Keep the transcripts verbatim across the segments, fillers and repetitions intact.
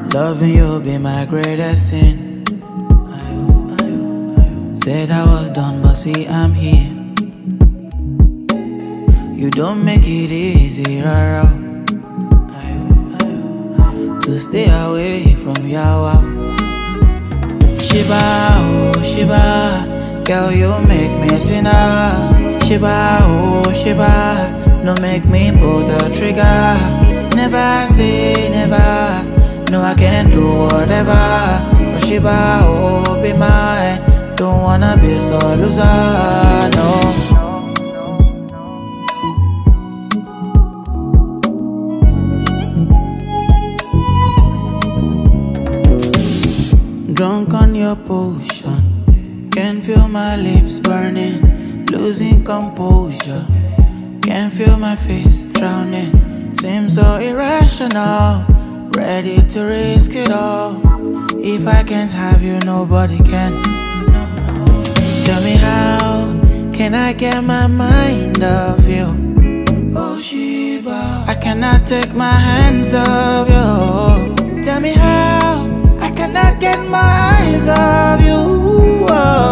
Loving you be my greatest sin. Said I was done, but see I'm here. You don't make it easy, rara, to stay away from Yawa. Shiba, oh Shiba, girl you make me a sinner. Shiba, oh Shiba, no make me pull the trigger. Never say never, no I can do whatever. For Shiba, oh be mine, don't wanna be so loser, no. Drunk on your potion, can feel my lips burning, losing composure. Can feel my face drowning, seems so irrational. Ready to risk it all. If I can't have you, nobody can. No, no. Tell me how can I get my mind off you? Oh Shiba, I cannot take my hands off you. Tell me how I cannot get my eyes off you.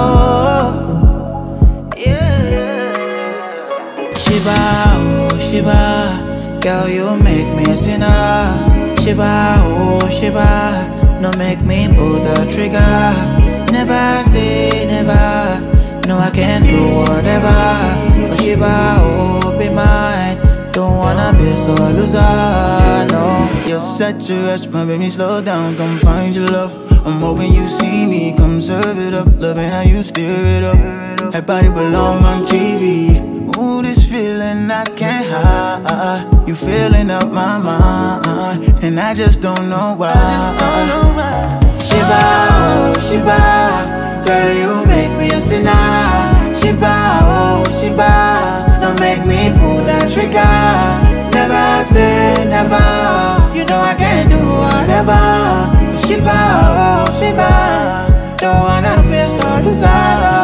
Oh. Yeah. Shiba, oh Shiba, girl you make me a sinner. Shiba, oh Shiba, no make me pull the trigger. Never say never, no I can do whatever. Oh Shiba, oh be mine, don't wanna be so loser, no. You're such a rush, my baby, slow down, come find your love. I'm hoping you see me, come serve it up. Loving how you stir it up, that body belong on T V. Ooh, this feeling I can't hide. You filling up my mind, and I just don't know why. Shiba, oh Shiba, girl you make me a sinner. Shiba, oh Shiba, don't make me pull that trigger. Never say never, you know I can do whatever. Shiba, oh Shiba, don't wanna be so loser.